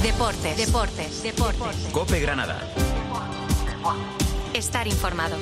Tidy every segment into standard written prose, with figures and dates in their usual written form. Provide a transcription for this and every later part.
Deportes. COPE Granada. Estar informado.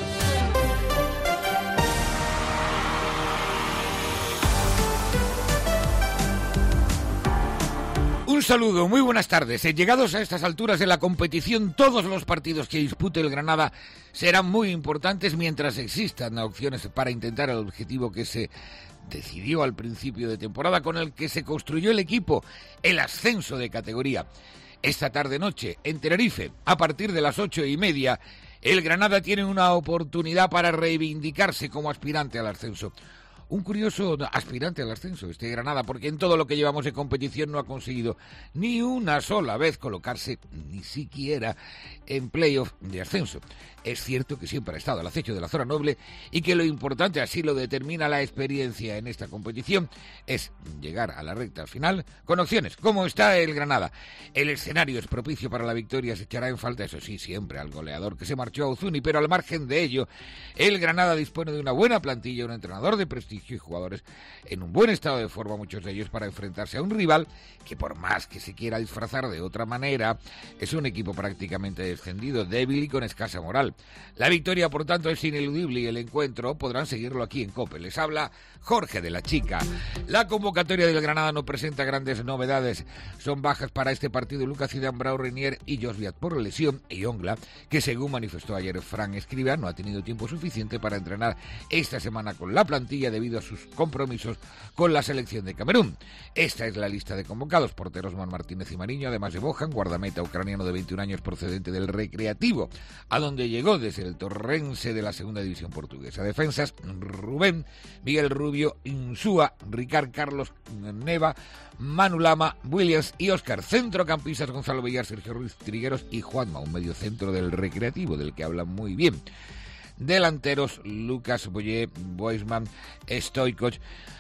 Un saludo, muy buenas tardes. Llegados a estas alturas de la competición, todos los partidos que dispute el Granada serán muy importantes mientras existan opciones para intentar el objetivo que se decidió al principio de temporada, con el que se construyó el equipo, el ascenso de categoría. Esta tarde-noche, en Tenerife, a partir de las 8:30, el Granada tiene una oportunidad para reivindicarse como aspirante al ascenso. Un curioso aspirante al ascenso, este Granada, porque en todo lo que llevamos de competición no ha conseguido ni una sola vez colocarse, ni siquiera en playoff de ascenso. Es cierto que siempre ha estado al acecho de la zona noble y que lo importante, así lo determina la experiencia en esta competición, es llegar a la recta final con opciones. ¿Cómo está el Granada? El escenario es propicio para la victoria, se echará en falta, eso sí, siempre al goleador que se marchó a Uzuni, pero al margen de ello, el Granada dispone de una buena plantilla, un entrenador de prestigio y jugadores en un buen estado de forma, muchos de ellos, para enfrentarse a un rival que, por más que se quiera disfrazar de otra manera, es un equipo prácticamente descendido, débil y con escasa moral. La victoria, por tanto, es ineludible y el encuentro podrán seguirlo aquí en COPE. Les habla Jorge de la Chica. La convocatoria del Granada no presenta grandes novedades. Son bajas para este partido Lucas Zidane, Brau Renier y Josviat por lesión, y Ongla, que según manifestó ayer Fran Escribá, no ha tenido tiempo suficiente para entrenar esta semana con la plantilla debido a sus compromisos con la selección de Camerún. Esta es la lista de convocados: porteros Man Martínez y Mariño, además de Bojan, guardameta ucraniano de 21 años procedente del Recreativo, a donde llegó desde el Torrense de la segunda división portuguesa. Defensas: Rubén, Miguel Rubio, Insúa, Ricard Carlos Neva, Manu Lama, Williams y Óscar. Centrocampistas: Gonzalo Villar, Sergio Ruiz Trigueros y Juanma, un mediocentro del Recreativo del que hablan muy bien. Delanteros: Lucas Boyé, Boisman, Stoichkov,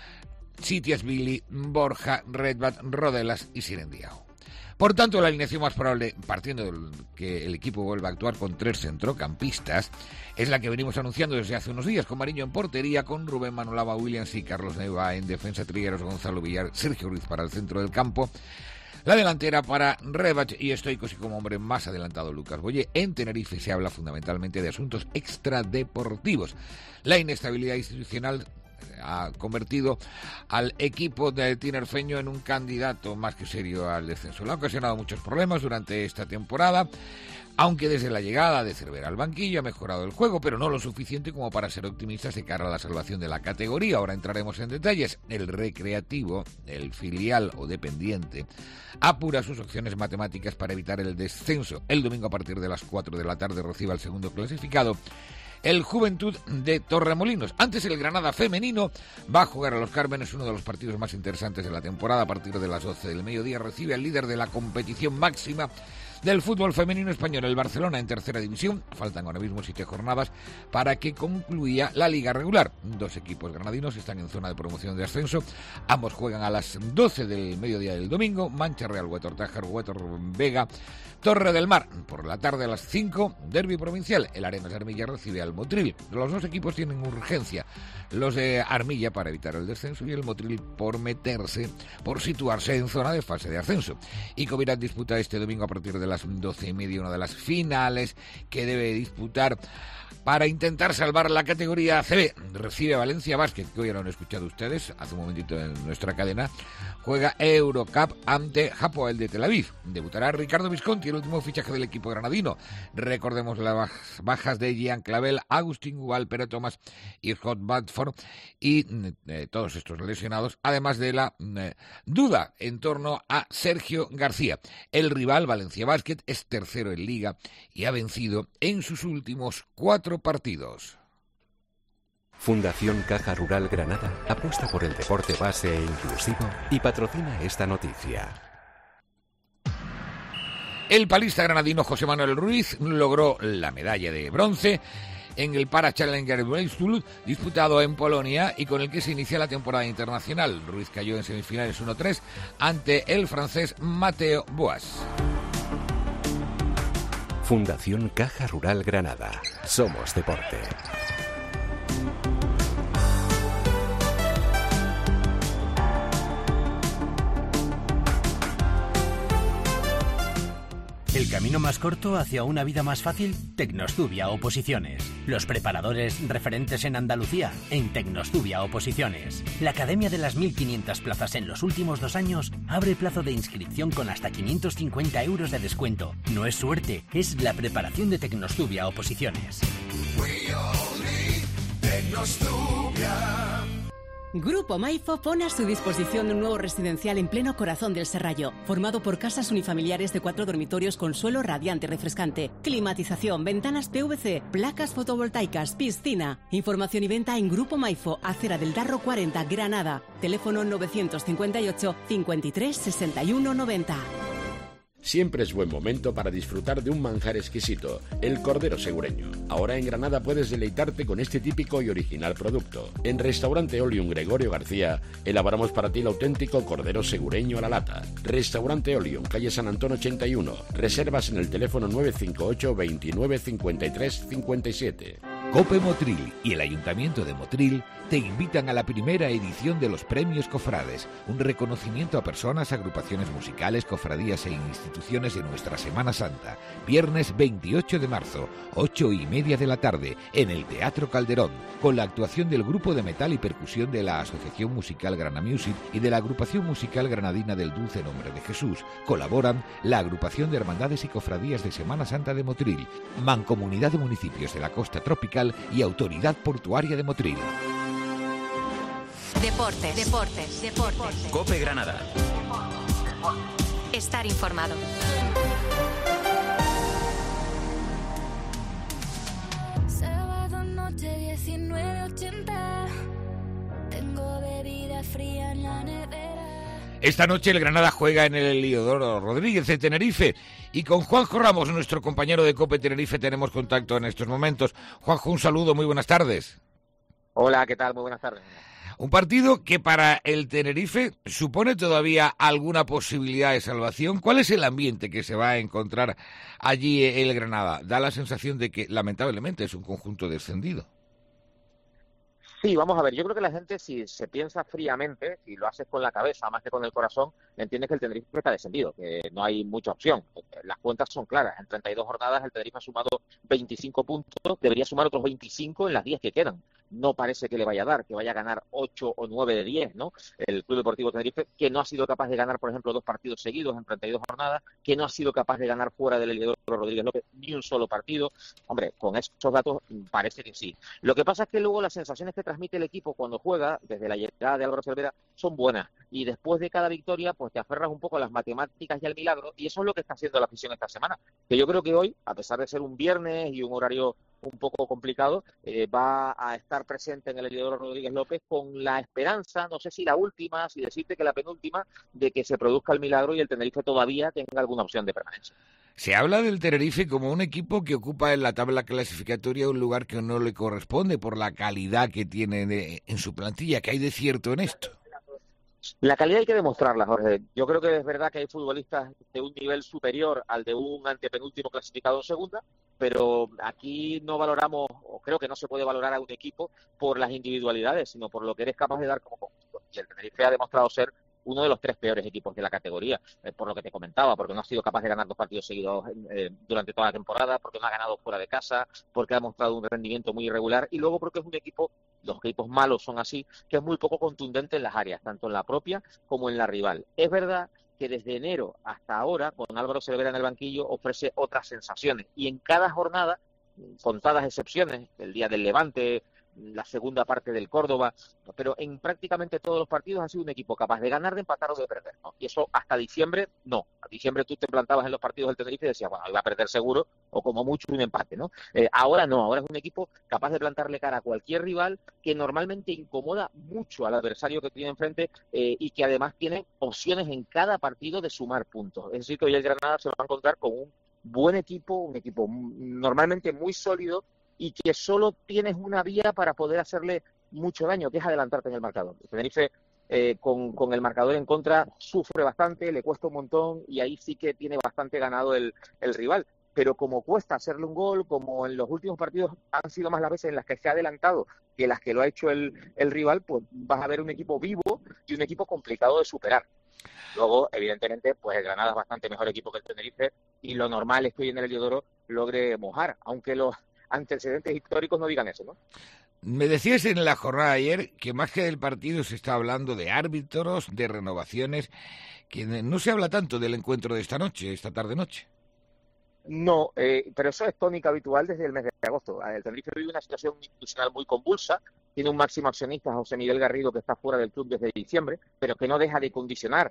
Sitiasvili, Borja, Redbat, Rodelas y Sirendiao. Por tanto, la alineación más probable, partiendo de que el equipo vuelva a actuar con 3 centrocampistas, es la que venimos anunciando desde hace unos días, con Mariño en portería, con Rubén, Manolava, Williams y Carlos Neva en defensa, Trigueros, Gonzalo Villar, Sergio Ruiz para el centro del campo, la delantera para Rebat y Stoichkov, y como hombre más adelantado Lucas Boyé. En Tenerife se habla fundamentalmente de asuntos extradeportivos. La inestabilidad institucional ha convertido al equipo de tinerfeño en un candidato más que serio al descenso. Le ha ocasionado muchos problemas durante esta temporada, aunque desde la llegada de Cervera al banquillo ha mejorado el juego, pero no lo suficiente como para ser optimistas de cara a la salvación de la categoría. Ahora entraremos en detalles. El Recreativo, el filial o dependiente, apura sus opciones matemáticas para evitar el descenso. El domingo a partir de las 4 de la tarde recibe al segundo clasificado, el Juventud de Torremolinos. Antes, el Granada femenino va a jugar a Los Cármenes, uno de los partidos más interesantes de la temporada. A partir de las 12 del mediodía recibe al líder de la competición máxima del fútbol femenino español, el Barcelona, en tercera división. Faltan ahora mismo 7 jornadas para que concluya la liga regular. 2 equipos granadinos están en zona de promoción de ascenso. Ambos juegan a las 12 del mediodía del domingo. Mancha Real, Huetor Tájar, Huetor Vega, Torre del Mar. Por la tarde a las 5, derbi provincial. El Arenas de Armilla recibe al Motril. Los 2 equipos tienen urgencia. Los de Armilla para evitar el descenso y el Motril por situarse en zona de fase de ascenso. Y Covirán disputa este domingo a partir de las 12:30 una de las finales que debe disputar para intentar salvar la categoría ACB. Recibe a Valencia Basket, que hoy ya lo han escuchado ustedes hace un momentito en nuestra cadena. Juega Eurocup ante Hapoel de Tel Aviv. Debutará Ricardo Visconti, el último fichaje del equipo granadino. Recordemos las bajas de Jean Clavel, Agustín Gual, Pere Thomas y Scott Badford, y todos estos lesionados, además de la duda en torno a Sergio García. El rival, Valencia Basket, es tercero en Liga y ha vencido en sus últimos 4 partidos. Fundación Caja Rural Granada apuesta por el deporte base e inclusivo y patrocina esta noticia. El palista granadino José Manuel Ruiz logró la medalla de bronce en el Para Challenger Baseball disputado en Polonia y con el que se inicia la temporada internacional. Ruiz cayó en semifinales 1-3 ante el francés Mateo Boas. Fundación Caja Rural Granada. Somos deporte. ¿El camino más corto hacia una vida más fácil? Tecnostubia Oposiciones. Los preparadores referentes en Andalucía en Tecnostubia Oposiciones. La Academia de las 1.500 plazas en los últimos 2 años abre plazo de inscripción con hasta 550 euros de descuento. No es suerte, es la preparación de Tecnostubia Oposiciones. Grupo Maifo pone a su disposición un nuevo residencial en pleno corazón del Serrallo, formado por casas unifamiliares de 4 dormitorios con suelo radiante y refrescante, climatización, ventanas PVC, placas fotovoltaicas, piscina. Información y venta en Grupo Maifo, Acera del Darro 40, Granada. Teléfono 958 53 61 90. Siempre es buen momento para disfrutar de un manjar exquisito, el cordero segureño. Ahora en Granada puedes deleitarte con este típico y original producto. En Restaurante Olium Gregorio García elaboramos para ti el auténtico cordero segureño a la lata. Restaurante Olium, calle San Antón 81. Reservas en el teléfono 958 29 53 57. Cope Motril y el Ayuntamiento de Motril te invitan a la primera edición de los Premios Cofrades, un reconocimiento a personas, agrupaciones musicales, cofradías e instituciones de nuestra Semana Santa. Viernes 28 de marzo, 8:30 de la tarde, en el Teatro Calderón, con la actuación del grupo de metal y percusión de la Asociación Musical Grana Music y de la Agrupación Musical Granadina del Dulce Nombre de Jesús. Colaboran la Agrupación de Hermandades y Cofradías de Semana Santa de Motril, Mancomunidad de Municipios de la Costa Tropical y Autoridad Portuaria de Motril. Deportes. Cope Granada. Estar informado. Sábado noche 19:80. Tengo bebida fría en la nevera. Esta noche el Granada juega en el Heliodoro Rodríguez de Tenerife y con Juanjo Ramos, nuestro compañero de Cope Tenerife, tenemos contacto en estos momentos. Juanjo, un saludo, muy buenas tardes. Hola, ¿qué tal? Muy buenas tardes. Un partido que para el Tenerife supone todavía alguna posibilidad de salvación. ¿Cuál es el ambiente que se va a encontrar allí el Granada? Da la sensación de que lamentablemente es un conjunto descendido. Sí, vamos a ver, yo creo que la gente, si se piensa fríamente, si lo haces con la cabeza más que con el corazón, entiende que el Tenerife está descendido, que no hay mucha opción. Las cuentas son claras, en 32 jornadas el Tenerife ha sumado 25 puntos, debería sumar otros 25 en las 10 que quedan. No parece que le vaya a dar, que vaya a ganar 8 o 9 de 10, ¿no? El Club Deportivo Tenerife, que no ha sido capaz de ganar, por ejemplo, 2 partidos seguidos en 32 jornadas, que no ha sido capaz de ganar fuera del Heliodoro Rodríguez López ni un solo partido. Hombre, con esos datos parece que sí. Lo que pasa es que luego las sensaciones que transmite el equipo cuando juega, desde la llegada de Álvaro Cervera, son buenas. Y después de cada victoria, pues te aferras un poco a las matemáticas y al milagro, y eso es lo que está haciendo la afición esta semana. Que yo creo que hoy, a pesar de ser un viernes y un horario un poco complicado, va a estar presente en el Heliodoro Rodríguez López con la esperanza, no sé si la última, si decirte que la penúltima, de que se produzca el milagro y el Tenerife todavía tenga alguna opción de permanencia. Se habla del Tenerife como un equipo que ocupa en la tabla clasificatoria un lugar que no le corresponde por la calidad que tiene en su plantilla. ¿Qué hay de cierto en esto? La calidad hay que demostrarla, Jorge. Yo creo que es verdad que hay futbolistas de un nivel superior al de un antepenúltimo clasificado en segunda, pero aquí no valoramos, o creo que no se puede valorar a un equipo por las individualidades, sino por lo que eres capaz de dar como conjunto. Y el Tenerife ha demostrado ser uno de los 3 peores equipos de la categoría, por lo que te comentaba, porque no ha sido capaz de ganar 2 partidos seguidos durante toda la temporada, porque no ha ganado fuera de casa, porque ha demostrado un rendimiento muy irregular, y luego porque es un equipo, los equipos malos son así, que es muy poco contundente en las áreas, tanto en la propia como en la rival. Es verdad que desde enero hasta ahora, con Álvaro Cervera en el banquillo, ofrece otras sensaciones, y en cada jornada, contadas excepciones, el día del Levante, la segunda parte del Córdoba, pero en prácticamente todos los partidos ha sido un equipo capaz de ganar, de empatar o de perder, ¿no? Y eso hasta diciembre no. A diciembre tú te plantabas en los partidos del Tenerife y decías, bueno, iba a perder seguro o como mucho un empate, ¿no? Ahora no, ahora es un equipo capaz de plantarle cara a cualquier rival, que normalmente incomoda mucho al adversario que tiene enfrente y que además tiene opciones en cada partido de sumar puntos. Es decir, que hoy el Granada se va a encontrar con un buen equipo, un equipo normalmente muy sólido, y que solo tienes una vía para poder hacerle mucho daño, que es adelantarte en el marcador. El Tenerife, con el marcador en contra, sufre bastante, le cuesta un montón, y ahí sí que tiene bastante ganado el rival. Pero como cuesta hacerle un gol, como en los últimos partidos han sido más las veces en las que se ha adelantado que las que lo ha hecho el rival, pues vas a ver un equipo vivo y un equipo complicado de superar. Luego, evidentemente, pues el Granada es bastante mejor equipo que el Tenerife y lo normal es que hoy en el Heliodoro logre mojar, aunque los antecedentes históricos no digan eso, ¿no? Me decías en la jornada de ayer que más que del partido se está hablando de árbitros, de renovaciones, que no se habla tanto del encuentro de esta tarde-noche. No, pero eso es tónica habitual desde el mes de agosto. El Tenerife vive una situación institucional muy convulsa, tiene un máximo accionista, José Miguel Garrido, que está fuera del club desde diciembre, pero que no deja de condicionar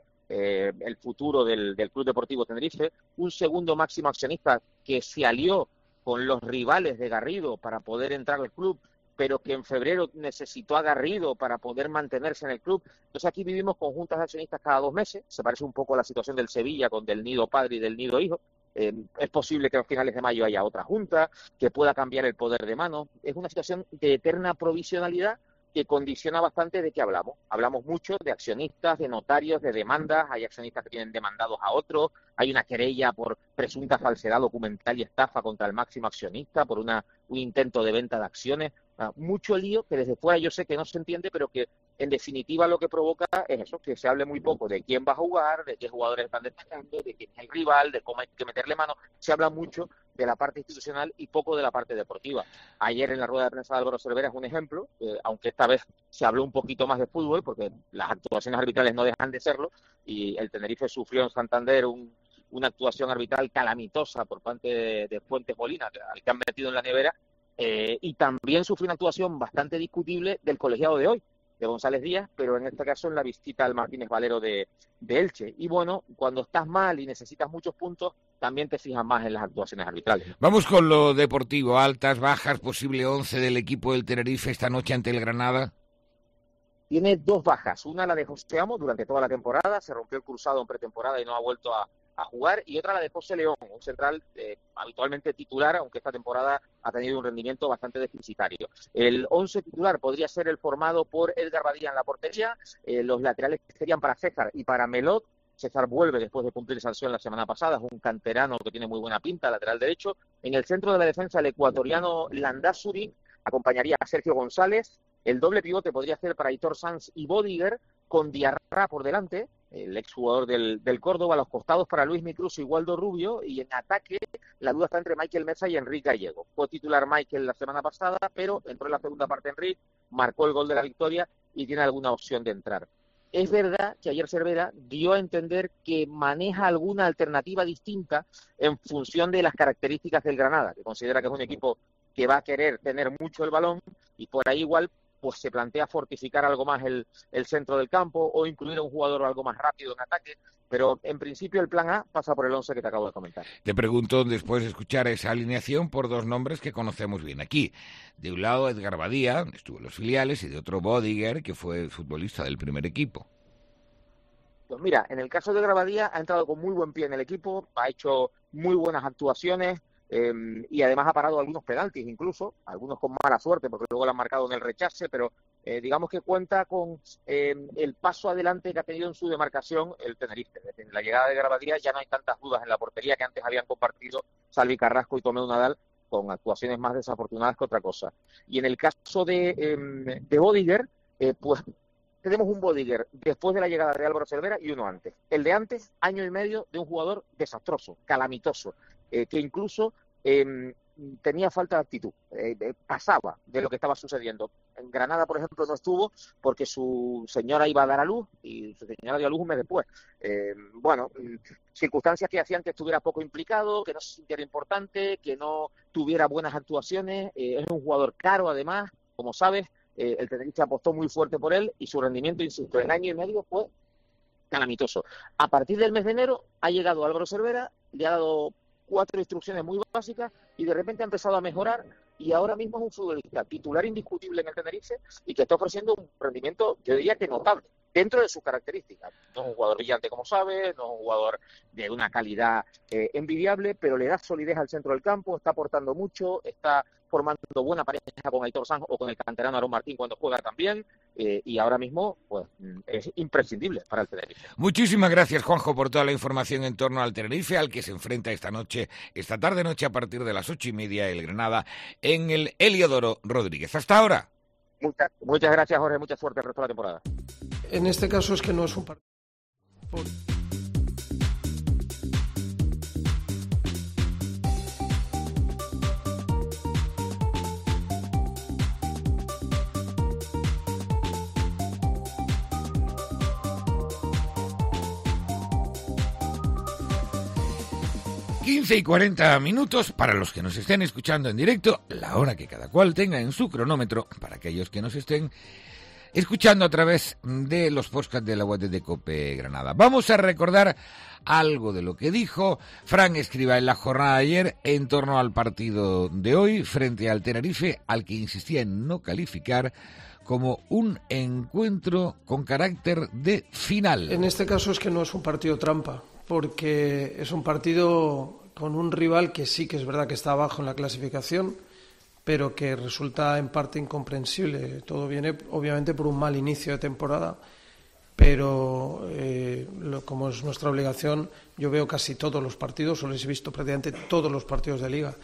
el futuro del Club Deportivo Tenerife, un segundo máximo accionista que se alió con los rivales de Garrido para poder entrar al club, pero que en febrero necesitó a Garrido para poder mantenerse en el club. Entonces aquí vivimos con juntas de accionistas cada 2 meses, se parece un poco a la situación del Sevilla con del nido padre y del nido hijo. Es posible que a finales de mayo haya otra junta, que pueda cambiar el poder de mano. Es una situación de eterna provisionalidad que condiciona bastante de qué hablamos. Hablamos mucho de accionistas, de notarios, de demandas. Hay accionistas que tienen demandados a otros. Hay una querella por presunta falsedad documental y estafa contra el máximo accionista por un intento de venta de acciones. Mucho lío que desde fuera yo sé que no se entiende, pero que en definitiva lo que provoca es eso, que se hable muy poco de quién va a jugar, de qué jugadores están destacando, de quién es el rival, de cómo hay que meterle mano. Se habla mucho de la parte institucional y poco de la parte deportiva. Ayer en la rueda de prensa de Álvaro Cervera es un ejemplo, aunque esta vez se habló un poquito más de fútbol, porque las actuaciones arbitrales no dejan de serlo, y el Tenerife sufrió en Santander una actuación arbitral calamitosa por parte de Fuentes Molina, al que han metido en la nevera, y también sufrió una actuación bastante discutible del colegiado de hoy, de González Díaz, pero en este caso en la visita al Martínez Valero de Elche. Y bueno, cuando estás mal y necesitas muchos puntos, también te fijas más en las actuaciones arbitrales. Vamos con lo deportivo, altas, bajas, posible 11 del equipo del Tenerife esta noche ante el Granada. Tiene 2 bajas, una la de José Amo durante toda la temporada, se rompió el cruzado en pretemporada y no ha vuelto a jugar, y otra la de José León, un central habitualmente titular, aunque esta temporada ha tenido un rendimiento bastante deficitario. El 11 titular podría ser el formado por Edgar Badía en la portería, los laterales serían para César y para Melot. César vuelve después de cumplir sanción la semana pasada, es un canterano que tiene muy buena pinta, lateral derecho. En el centro de la defensa el ecuatoriano Landázuri, acompañaría a Sergio González. El doble pivote podría ser para Aitor Sanz y Bodiger, con Diarra por delante, el exjugador del Córdoba, a los costados para Luis Micruz y Waldo Rubio, y en ataque la duda está entre Michael Meza y Enrique Gallego. Fue titular Michael la semana pasada, pero entró en la segunda parte Enrique, marcó el gol de la victoria y tiene alguna opción de entrar. Es verdad que ayer Cervera dio a entender que maneja alguna alternativa distinta en función de las características del Granada, que considera que es un equipo que va a querer tener mucho el balón y por ahí igual pues se plantea fortificar algo más el centro del campo o incluir a un jugador algo más rápido en ataque, pero en principio el plan A pasa por el 11 que te acabo de comentar. Te pregunto, después de escuchar esa alineación, por 2 nombres que conocemos bien aquí. De un lado Edgar Badía, estuvo en los filiales, y de otro Bodiger, que fue futbolista del primer equipo. Pues mira, en el caso de Edgar Badía ha entrado con muy buen pie en el equipo, ha hecho muy buenas actuaciones, y además ha parado algunos penaltis incluso, algunos con mala suerte porque luego lo han marcado en el rechace, pero digamos que cuenta con el paso adelante que ha tenido en su demarcación el Tenerife. Desde la llegada de Garbadía ya no hay tantas dudas en la portería que antes habían compartido Salvi Carrasco y Tomeu Nadal, con actuaciones más desafortunadas que otra cosa. Y en el caso de Bodiger, pues tenemos un Bodiger después de la llegada de Álvaro Cervera y uno antes. El de antes, año y medio de un jugador desastroso, calamitoso, que incluso tenía falta de actitud, pasaba de lo que estaba sucediendo. En Granada, por ejemplo, no estuvo porque su señora iba a dar a luz y su señora dio a luz un mes después. Circunstancias que hacían que estuviera poco implicado, que no se sintiera importante, que no tuviera buenas actuaciones. Es un jugador caro, además, como sabes. El Tenerife apostó muy fuerte por él y su rendimiento, insisto, en año y medio fue calamitoso. A partir del mes de enero ha llegado Álvaro Cervera, le ha dado 4 instrucciones muy básicas y de repente ha empezado a mejorar y ahora mismo es un futbolista titular indiscutible en el Tenerife y que está ofreciendo un rendimiento, yo diría que notable, dentro de sus características. No es un jugador brillante, como sabes, no es un jugador de una calidad envidiable, pero le da solidez al centro del campo, está aportando mucho, está formando buena pareja con Aitor Sanz o con el canterano Aarón Martín cuando juega también, y ahora mismo pues es imprescindible para el Tenerife. Muchísimas gracias, Juanjo, por toda la información en torno al Tenerife, al que se enfrenta esta tarde-noche a partir de las 8:30 el Granada en el Heliodoro Rodríguez. Hasta ahora. Muchas gracias, Jorge, mucha suerte el resto de la temporada. En este caso es que no es un partido. Y 40 minutos para los que nos estén escuchando en directo, la hora que cada cual tenga en su cronómetro, para aquellos que nos estén escuchando a través de los podcasts de la web de COPE Granada. Vamos a recordar algo de lo que dijo Fran Escribá en la jornada de ayer en torno al partido de hoy frente al Tenerife, al que insistía en no calificar como un encuentro con carácter de final. En este caso es que no es un partido trampa, porque es un partido con un rival que sí que es verdad que está abajo en la clasificación, pero que resulta en parte incomprensible. Todo viene obviamente por un mal inicio de temporada, pero como es nuestra obligación, yo veo casi todos los partidos, o les he visto prácticamente todos los partidos de Liga,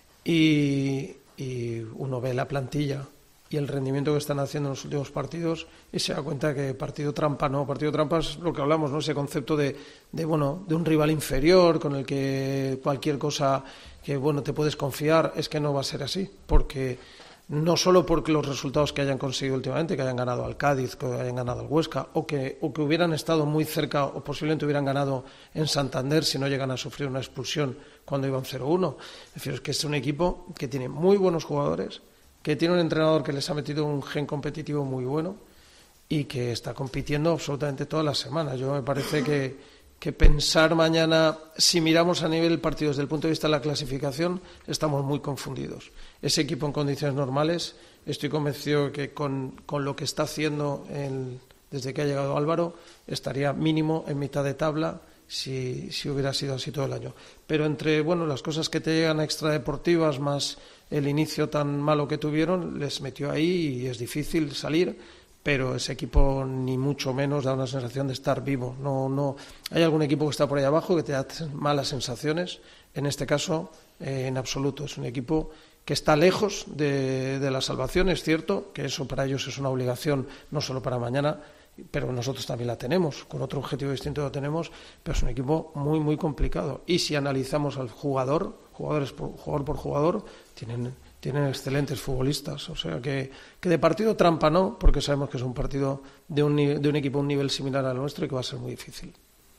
y uno ve la plantilla y el rendimiento que están haciendo en los últimos partidos y se da cuenta que partido trampa es lo que hablamos, ¿no? Ese concepto de un rival inferior con el que cualquier cosa que te puedes confiar, es que no va a ser así, porque no solo porque los resultados que hayan conseguido últimamente, que hayan ganado al Cádiz, que hayan ganado al Huesca, o que hubieran estado muy cerca o posiblemente hubieran ganado en Santander si no llegan a sufrir una expulsión cuando iban 0-1. Es decir, es que es un equipo que tiene muy buenos jugadores, que tiene un entrenador que les ha metido un gen competitivo muy bueno y que está compitiendo absolutamente todas las semanas. Yo me parece que pensar mañana, si miramos a nivel partido desde el punto de vista de la clasificación, estamos muy confundidos. Ese equipo en condiciones normales, estoy convencido que con lo que está haciendo desde que ha llegado Álvaro, estaría mínimo en mitad de tabla si hubiera sido así todo el año. Pero entre las cosas que te llegan extradeportivas más el inicio tan malo que tuvieron, les metió ahí y es difícil salir, pero ese equipo ni mucho menos da una sensación de estar vivo. No hay algún equipo que está por ahí abajo que te da malas sensaciones. En este caso, en absoluto. Es un equipo que está lejos de la salvación. Es cierto que eso para ellos es una obligación, no solo para mañana, pero nosotros también la tenemos, con otro objetivo distinto lo tenemos, pero es un equipo muy, muy complicado. Y si analizamos al jugador por jugador, tienen excelentes futbolistas. O sea que de partido trampa no, porque sabemos que es un partido de un equipo a un nivel similar al nuestro y que va a ser muy difícil.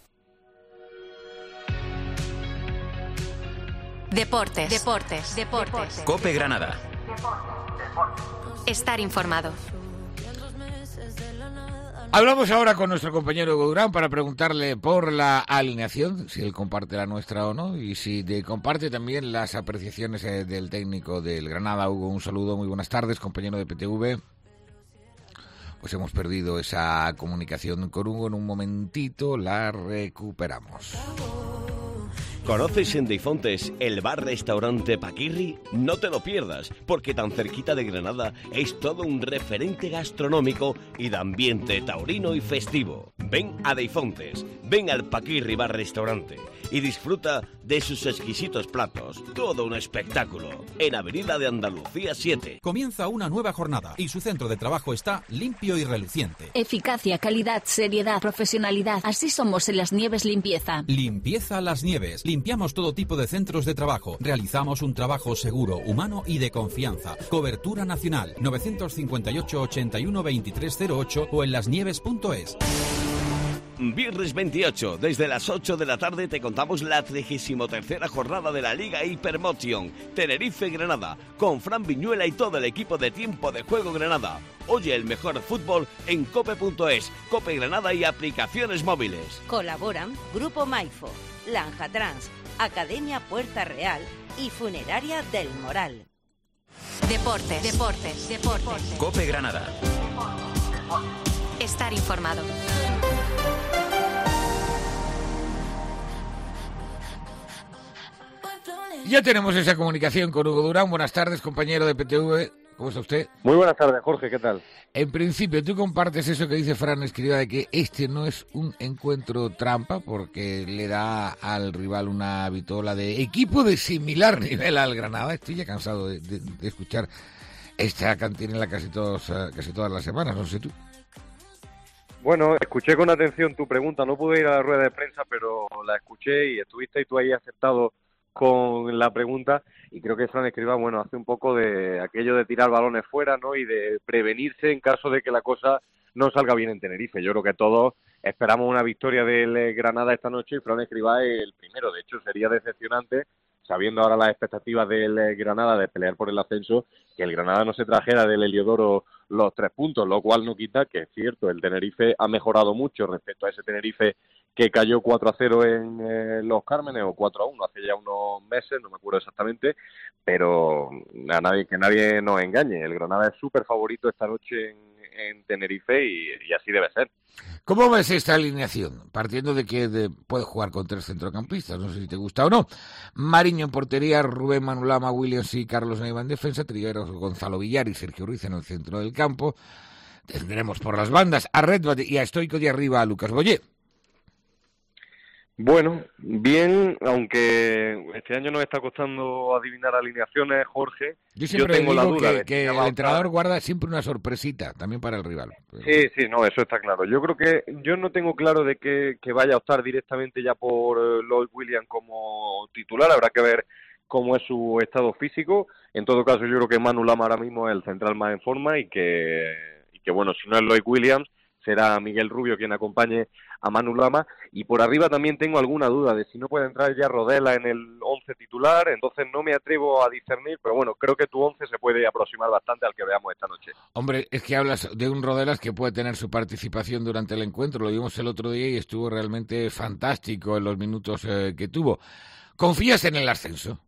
Deportes. COPE Granada. Estar informado. Hablamos ahora con nuestro compañero Hugo Durán para preguntarle por la alineación, si él comparte la nuestra o no, y si comparte también las apreciaciones del técnico del Granada. Hugo, un saludo, muy buenas tardes, compañero de PTV. Pues hemos perdido esa comunicación con Hugo, en un momentito la recuperamos. ¿Conoces en Deifontes el bar-restaurante Paquirri? No te lo pierdas, porque tan cerquita de Granada es todo un referente gastronómico y de ambiente taurino y festivo. Ven a Deifontes, ven al Paquirri bar-restaurante y disfruta de sus exquisitos platos. Todo un espectáculo. En Avenida de Andalucía 7. Comienza una nueva jornada y su centro de trabajo está limpio y reluciente. Eficacia, calidad, seriedad, profesionalidad. Así somos en Las Nieves Limpieza. Limpieza Las Nieves. Limpiamos todo tipo de centros de trabajo. Realizamos un trabajo seguro, humano y de confianza. Cobertura nacional. 958 81 2308 o en lasnieves.es. Viernes 28, desde las 8 de la tarde te contamos la 33ª jornada de la Liga Hypermotion Tenerife-Granada, con Fran Viñuela y todo el equipo de Tiempo de Juego Granada. Oye el mejor fútbol en cope.es, Cope Granada y aplicaciones móviles. Colaboran Grupo Maifo, Lanja Trans, Academia Puerta Real y Funeraria del Moral. Deportes. COPE Granada. Estar informado. Ya tenemos esa comunicación con Hugo Durán. Buenas tardes, compañero de PTV. ¿Cómo está usted? Muy buenas tardes, Jorge. ¿Qué tal? En principio, ¿tú compartes eso que dice Fran Escribá de que este no es un encuentro trampa porque le da al rival una vitola de equipo de similar nivel al Granada? Estoy ya cansado de escuchar esta cantinela casi todas las semanas, no sé tú. Bueno, escuché con atención tu pregunta, no pude ir a la rueda de prensa, pero la escuché y estuviste tú ahí acertado con la pregunta, y creo que Fran Escribá, bueno, hace un poco de aquello de tirar balones fuera, ¿no? Y de prevenirse en caso de que la cosa no salga bien en Tenerife. Yo creo que todos esperamos una victoria del Granada esta noche y Fran Escribá es el primero. De hecho, sería decepcionante, sabiendo ahora las expectativas del Granada de pelear por el ascenso, que el Granada no se trajera del Heliodoro los 3 puntos, lo cual no quita que es cierto, el Tenerife ha mejorado mucho respecto a ese Tenerife que cayó 4-0 en Los Cármenes, o 4-1 hace ya unos meses, no me acuerdo exactamente, pero que nadie nos engañe, el Granada es súper favorito esta noche en Tenerife y así debe ser. ¿Cómo ves esta alineación? Partiendo de que puedes jugar con 3 centrocampistas, no sé si te gusta o no. Mariño en portería, Rubén Manulama, Williams y Carlos Neiva en defensa, Trigueros, Gonzalo Villar y Sergio Ruiz en el centro del campo. Tendremos por las bandas a Redbat y a Stoico de arriba a Lucas Boyé. Bueno, bien, aunque este año nos está costando adivinar alineaciones, Jorge. Yo siempre tengo la duda de que el entrenador guarda siempre una sorpresita también para el rival. Sí, no, eso está claro. Yo creo que yo no tengo claro de que vaya a optar directamente ya por Lloyd Williams como titular. Habrá que ver cómo es su estado físico. En todo caso, yo creo que Manu Lama ahora mismo es el central más en forma y que bueno, si no es Lloyd Williams, será Miguel Rubio quien acompañe a Manu Lama, y por arriba también tengo alguna duda de si no puede entrar ya Rodela en el 11 titular, entonces no me atrevo a discernir, pero bueno, creo que tu 11 se puede aproximar bastante al que veamos esta noche. Hombre, es que hablas de un Rodelas que puede tener su participación durante el encuentro, lo vimos el otro día y estuvo realmente fantástico en los minutos que tuvo. ¿Confías en el ascenso?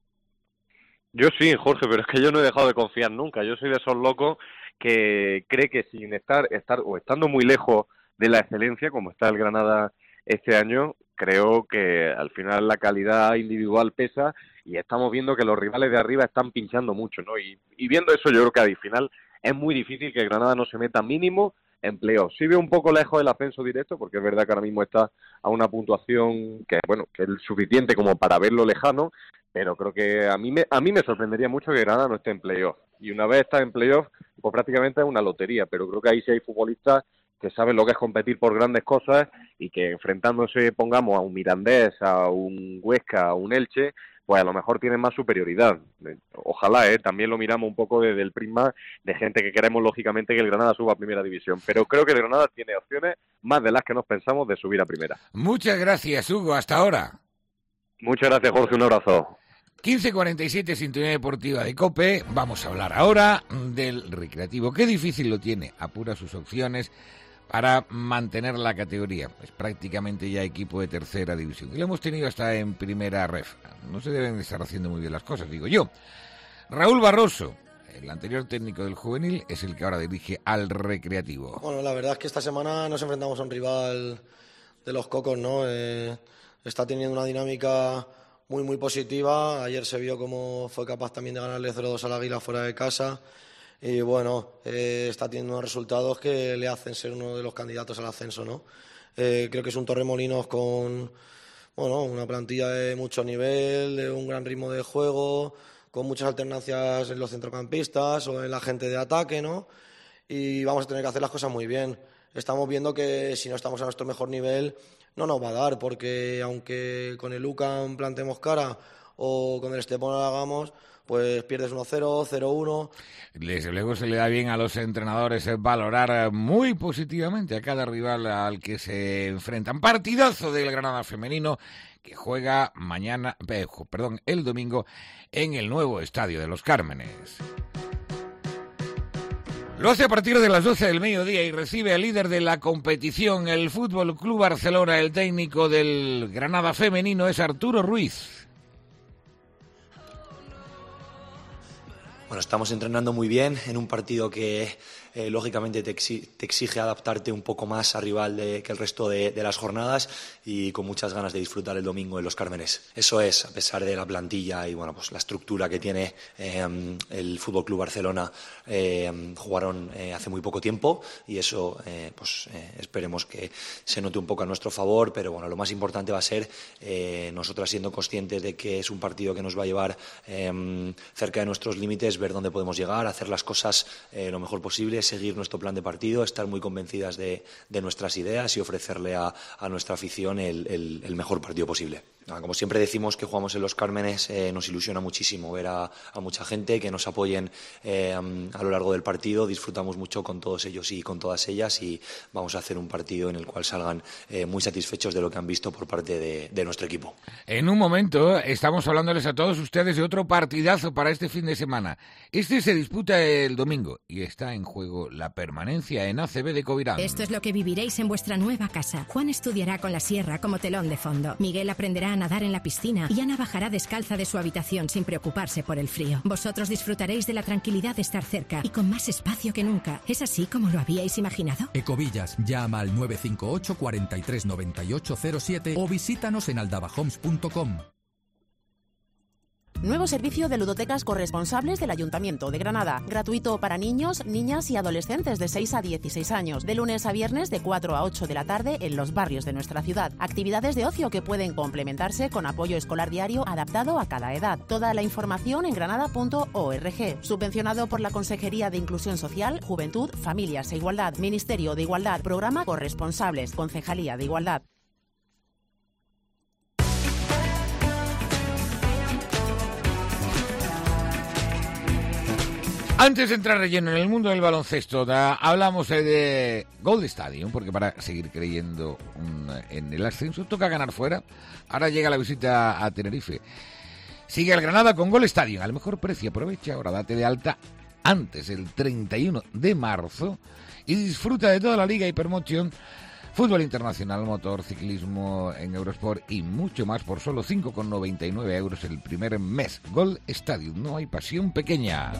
Yo sí, Jorge, pero es que yo no he dejado de confiar nunca, yo soy de esos locos que cree que sin estar o estando muy lejos de la excelencia, como está el Granada este año, creo que al final la calidad individual pesa y estamos viendo que los rivales de arriba están pinchando mucho, ¿no? Y viendo eso, yo creo que al final es muy difícil que el Granada no se meta mínimo en playoff. Sí veo un poco lejos del ascenso directo, porque es verdad que ahora mismo está a una puntuación que es suficiente como para verlo lejano, pero creo que a mí me sorprendería mucho que Granada no esté en playoff. Y una vez está en playoff, pues prácticamente es una lotería, pero creo que ahí sí hay futbolistas que saben lo que es competir por grandes cosas y que enfrentándose, pongamos, a un Mirandés, a un Huesca, a un Elche, pues a lo mejor tienen más superioridad. Ojalá, también lo miramos un poco desde el prisma de gente que queremos lógicamente que el Granada suba a Primera División, pero creo que el Granada tiene opciones más de las que nos pensamos de subir a Primera. Muchas gracias, Hugo, hasta ahora. Muchas gracias, Jorge, un abrazo. 15:47, Sintonía Deportiva de COPE. Vamos a hablar ahora del Recreativo. Qué difícil lo tiene, apura sus opciones para mantener la categoría. Es prácticamente ya equipo de tercera división. Y lo hemos tenido hasta en primera ref. No se deben de estar haciendo muy bien las cosas, digo yo. Raúl Barroso, el anterior técnico del juvenil, es el que ahora dirige al Recreativo. Bueno, la verdad es que esta semana nos enfrentamos a un rival de los cocos, ¿no? Está teniendo una dinámica muy positiva. Ayer se vio cómo fue capaz también de ganarle 0-2 al Águila fuera de casa. Y bueno, está teniendo unos resultados que le hacen ser uno de los candidatos al ascenso, ¿no? Creo que es un Torremolinos con una plantilla de mucho nivel, de un gran ritmo de juego, con muchas alternancias en los centrocampistas o en la gente de ataque, ¿no? Y vamos a tener que hacer las cosas muy bien. Estamos viendo que si no estamos a nuestro mejor nivel no nos va a dar, porque aunque con el UCAM plantemos cara o con el Estepona lo hagamos, pues pierdes 1-0, 0-1. Desde luego se le da bien a los entrenadores valorar muy positivamente a cada rival al que se enfrentan. Partidazo del Granada femenino que juega el domingo en el nuevo estadio de Los Cármenes. Lo hace a partir de las 12 del mediodía y recibe al líder de la competición, el Fútbol Club Barcelona. El técnico del Granada femenino es Arturo Ruiz. Bueno, estamos entrenando muy bien en un partido que lógicamente te exige adaptarte un poco más al rival que el resto de las jornadas, y con muchas ganas de disfrutar el domingo en Los Cármenes. Eso es, a pesar de la plantilla y pues la estructura que tiene el Fútbol Club Barcelona. Jugaron hace muy poco tiempo y eso esperemos que se note un poco a nuestro favor, pero bueno, lo más importante va a ser nosotras siendo conscientes de que es un partido que nos va a llevar cerca de nuestros límites, ver dónde podemos llegar, hacer las cosas lo mejor posible, seguir nuestro plan de partido, estar muy convencidas de nuestras ideas y ofrecerle a nuestra afición el mejor partido posible. Como siempre decimos que jugamos en Los Cármenes, nos ilusiona muchísimo ver a mucha gente que nos apoyen a lo largo del partido. Disfrutamos mucho con todos ellos y con todas ellas y vamos a hacer un partido en el cual salgan muy satisfechos de lo que han visto por parte de nuestro equipo. En un momento estamos hablándoles a todos ustedes de otro partidazo para este fin de semana. Este se disputa el domingo y está en juego la permanencia en ACB de Covirán. Esto es lo que viviréis en vuestra nueva casa. Juan estudiará con la sierra como telón de fondo. Miguel aprenderá a nadar en la piscina y Ana bajará descalza de su habitación sin preocuparse por el frío. Vosotros disfrutaréis de la tranquilidad de estar cerca y con más espacio que nunca. ¿Es así como lo habíais imaginado? Ecovillas, llama al 958 43 98 07 o visítanos en aldabahomes.com. Nuevo servicio de ludotecas corresponsables del Ayuntamiento de Granada. Gratuito para niños, niñas y adolescentes de 6 a 16 años. De lunes a viernes de 4 a 8 de la tarde en los barrios de nuestra ciudad. Actividades de ocio que pueden complementarse con apoyo escolar diario adaptado a cada edad. Toda la información en granada.org. Subvencionado por la Consejería de Inclusión Social, Juventud, Familias e Igualdad. Ministerio de Igualdad. Programa Corresponsables. Concejalía de Igualdad. Antes de entrar relleno en el mundo del baloncesto, hablamos de Gold Stadium, porque para seguir creyendo en el ascenso toca ganar fuera. Ahora llega la visita a Tenerife. Sigue el Granada con Gold Stadium, al mejor precio. Aprovecha ahora, date de alta antes del 31 de marzo y disfruta de toda la Liga Hypermotion, fútbol internacional, motor, ciclismo en Eurosport y mucho más por solo 5,99 euros el primer mes. Gold Stadium, no hay pasión pequeña.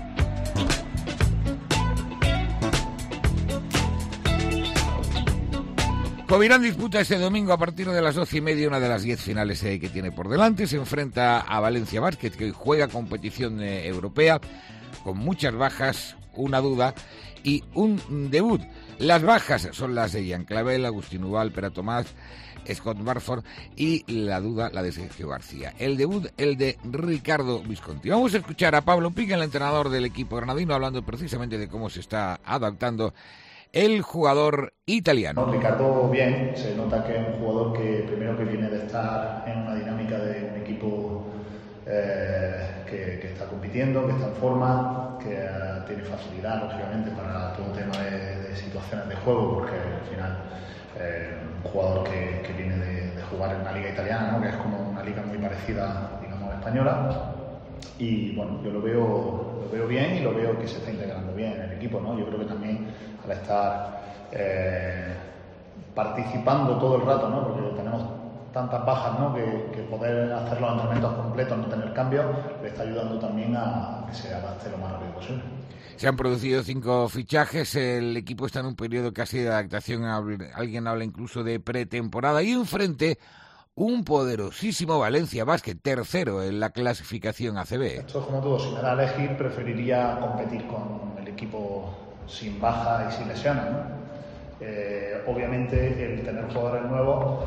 Covirán disputa este domingo a partir de las 12:30 una de las 10 finales que tiene por delante. Se enfrenta a Valencia Basket, que hoy juega competición europea con muchas bajas, una duda y un debut. Las bajas son las de Ian Clavel, Agustín Ubal, Pera Tomás, Scott Barford y la duda, la de Sergio García. El debut, el de Ricardo Visconti. Vamos a escuchar a Pablo Pica, el entrenador del equipo granadino, hablando precisamente de cómo se está adaptando el jugador italiano. Ricardo bien, se nota que es un jugador que primero que viene de estar en una dinámica de un equipo que está compitiendo, que está en forma, que tiene facilidad lógicamente para todo tema de situaciones de juego, porque al final un jugador que viene de jugar en una liga italiana, ¿no? Que es como una liga muy parecida, digamos, a la española. Y bueno, yo lo veo bien y lo veo que se está integrando bien en el equipo, ¿no? Yo creo que también al estar participando todo el rato, ¿no? Porque tenemos tantas bajas, ¿no? Que poder hacer los entrenamientos completos, no tener cambios, le está ayudando también a que se adapte lo más rápido posible. Se han producido 5 fichajes, el equipo está en un periodo casi de adaptación, alguien habla incluso de pretemporada, y enfrente un poderosísimo Valencia Basket, tercero en la clasificación ACB. Esto es como todo, si me da a elegir preferiría competir con el equipo sin baja y sin lesiones, ¿no? Obviamente el tener jugadores nuevos,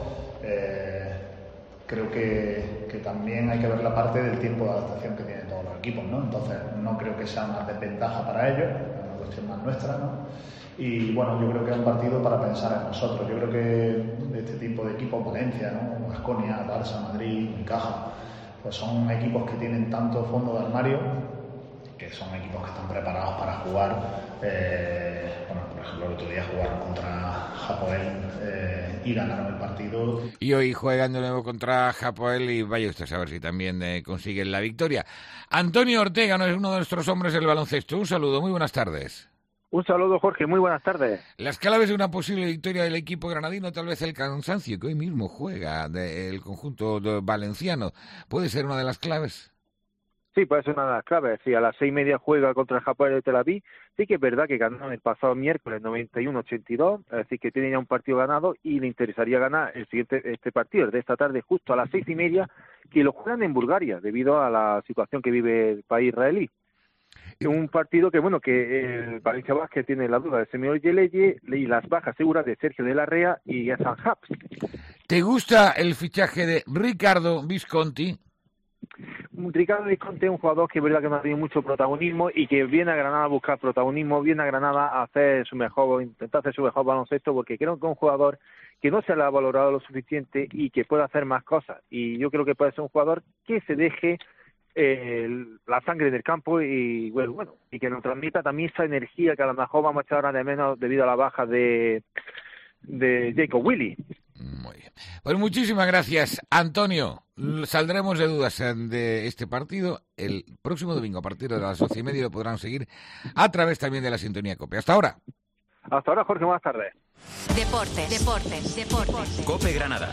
creo que también hay que ver la parte del tiempo de adaptación que tienen todos los equipos, ¿no? Entonces no creo que sea una desventaja para ellos, es una cuestión más nuestra, ¿no? Y bueno, yo creo que es un partido para pensar en nosotros. Yo creo que de este tipo de equipos, Valencia, ¿no? Baskonia, Barça, Madrid, Unicaja, pues son equipos que tienen tanto fondo de armario, que son equipos que están preparados para jugar. Bueno, por ejemplo, el otro día jugaron contra Hapoel y ganaron el partido. Y hoy juegan de nuevo contra Hapoel y vaya usted a saber si también consiguen la victoria. Antonio Ortega no es uno de nuestros hombres del baloncesto. Un saludo, muy buenas tardes. Un saludo, Jorge, muy buenas tardes. Las claves de una posible victoria del equipo granadino, tal vez el cansancio que hoy mismo juega del conjunto valenciano, ¿puede ser una de las claves? Sí, puede ser una de las claves. Sí, a las 6:30 juega contra el Hapoel de Tel Aviv. Sí que es verdad que ganó el pasado miércoles 91-82, es decir, que tiene ya un partido ganado y le interesaría ganar este partido, el de esta tarde, justo a las 6:30, que lo juegan en Bulgaria, debido a la situación que vive el país israelí. Un partido que, bueno, que el Valencia Basket tiene la duda de Semir Yeleye y las bajas seguras de Sergio de la Rea y Hassan Habs. ¿Te gusta el fichaje de Ricardo Visconti? Ricardo Visconti es un jugador que es verdad que no ha tenido mucho protagonismo y que viene a Granada a buscar protagonismo, viene a Granada a hacer intentar hacer su mejor baloncesto, porque creo que es un jugador que no se le ha valorado lo suficiente y que puede hacer más cosas. Y yo creo que puede ser un jugador que se deje la sangre del campo y bueno, y que nos transmita también esa energía que a lo mejor vamos a echar ahora de menos debido a la baja de Jacob Willy. Muy bien. Pues muchísimas gracias, Antonio. Saldremos de dudas de este partido el próximo domingo a partir de las 12:30. Lo podrán seguir a través también de la sintonía COPE. Hasta ahora. Hasta ahora, Jorge, buenas tardes. Deportes. COPE Granada.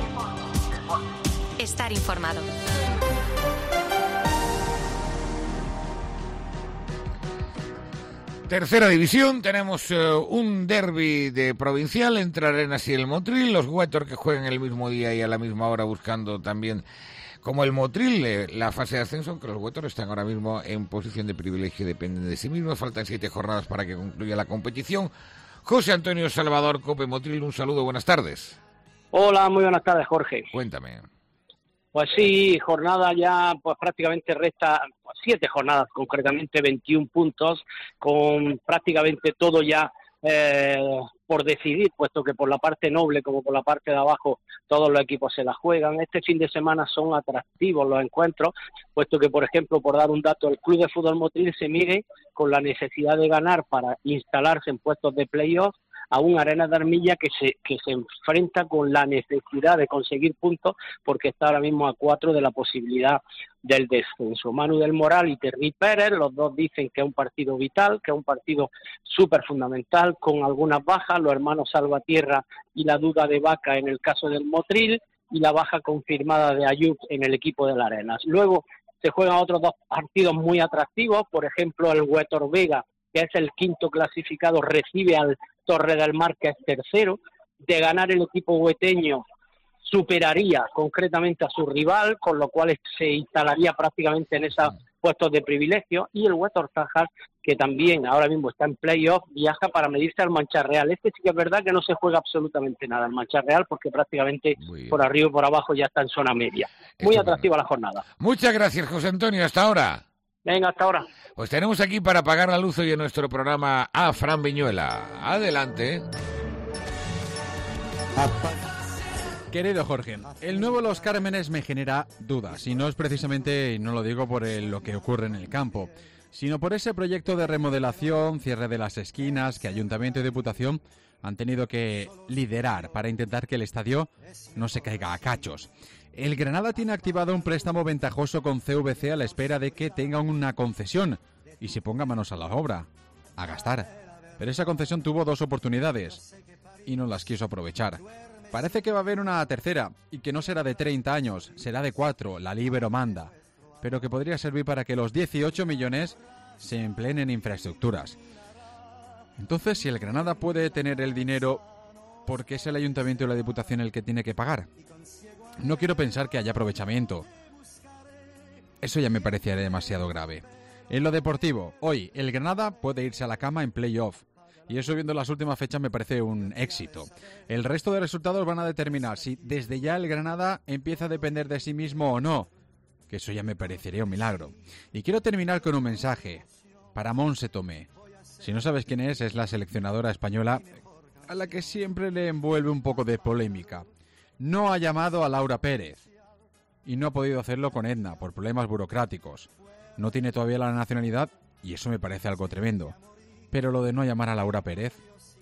Estar informado. Tercera división, tenemos un derbi de provincial entre Arenas y el Motril, los Huétor que juegan el mismo día y a la misma hora buscando también, como el Motril, la fase de ascenso, aunque los Huétor están ahora mismo en posición de privilegio, dependen de sí mismos, faltan 7 jornadas para que concluya la competición. José Antonio Salvador, COPE Motril, un saludo, buenas tardes. Hola, muy buenas tardes, Jorge. Cuéntame. Pues sí, jornada ya, pues prácticamente resta 7 jornadas, concretamente 21 puntos, con prácticamente todo ya por decidir, puesto que por la parte noble como por la parte de abajo todos los equipos se la juegan. Este fin de semana son atractivos los encuentros, puesto que, por ejemplo, por dar un dato, el Club de Fútbol Motril se mide con la necesidad de ganar para instalarse en puestos de playoff a un Arenas de Armilla que se enfrenta con la necesidad de conseguir puntos, porque está ahora mismo a 4 de la posibilidad del descenso. Manu del Moral y Terry Pérez, los dos dicen que es un partido vital, que es un partido súper fundamental, con algunas bajas, los hermanos Salvatierra y la duda de Vaca en el caso del Motril, y la baja confirmada de Ayub en el equipo de la Arenas. Luego se juegan otros 2 partidos muy atractivos, por ejemplo el Huétor Vega, que es el 5º clasificado, recibe al Torre del Mar, que es tercero. De ganar el equipo hueteño superaría concretamente a su rival, con lo cual se instalaría prácticamente en esos puestos de privilegio, y el Huétor Tajas, que también ahora mismo está en playoff, viaja para medirse al Mancha Real. Este sí que es verdad que no se juega absolutamente nada el Mancha Real, porque prácticamente por arriba y por abajo ya está en zona media. Muy atractiva la jornada. Muchas gracias, José Antonio, hasta ahora. Venga, hasta ahora. Pues tenemos aquí para apagar la luz hoy en nuestro programa a Fran Viñuela. Adelante. Querido Jorge, el nuevo Los Cármenes me genera dudas, y no es precisamente, y no lo digo por lo que ocurre en el campo, sino por ese proyecto de remodelación, cierre de las esquinas que Ayuntamiento y Diputación han tenido que liderar para intentar que el estadio no se caiga a cachos. El Granada tiene activado un préstamo ventajoso con CVC a la espera de que tengan una concesión y se ponga manos a la obra, a gastar. Pero esa concesión tuvo 2 oportunidades y no las quiso aprovechar. Parece que va a haber una tercera y que no será de 30 años, será de 4, la Libero manda, pero que podría servir para que los 18 millones se empleen en infraestructuras. Entonces, si el Granada puede tener el dinero, ¿por qué es el Ayuntamiento y la Diputación el que tiene que pagar? No quiero pensar que haya aprovechamiento. Eso ya me parecería demasiado grave. En lo deportivo, hoy el Granada puede irse a la cama en playoff. Y eso, viendo las últimas fechas, me parece un éxito. El resto de resultados van a determinar si desde ya el Granada empieza a depender de sí mismo o no. Que eso ya me parecería un milagro. Y quiero terminar con un mensaje para Montse Tomé. Si no sabes quién es la seleccionadora española a la que siempre le envuelve un poco de polémica. No ha llamado a Laura Pérez y no ha podido hacerlo con Edna por problemas burocráticos. No tiene todavía la nacionalidad y eso me parece algo tremendo. Pero lo de no llamar a Laura Pérez,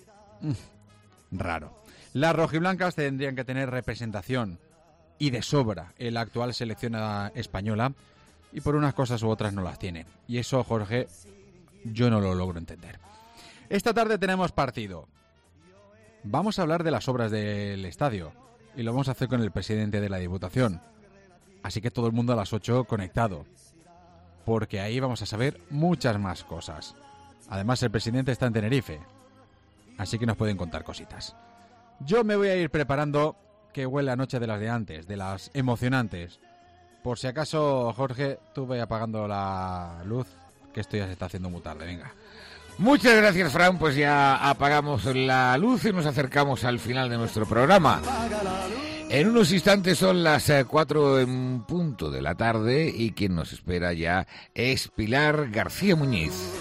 raro. Las rojiblancas tendrían que tener representación y de sobra en la actual selección española, y por unas cosas u otras no las tiene. Y eso, Jorge, yo no lo logro entender. Esta tarde tenemos partido. Vamos a hablar de las obras del estadio y lo vamos a hacer con el presidente de la Diputación. Así que todo el mundo a las 8 conectado, porque ahí vamos a saber muchas más cosas. Además, el presidente está en Tenerife, así que nos pueden contar cositas. Yo me voy a ir preparando, que huele a noche de las de antes, de las emocionantes. Por si acaso, Jorge, tú ve apagando la luz, que esto ya se está haciendo muy tarde, venga. Muchas gracias, Fran, pues ya apagamos la luz y nos acercamos al final de nuestro programa. En unos instantes son las 4 en punto de la tarde y quien nos espera ya es Pilar García Muñiz.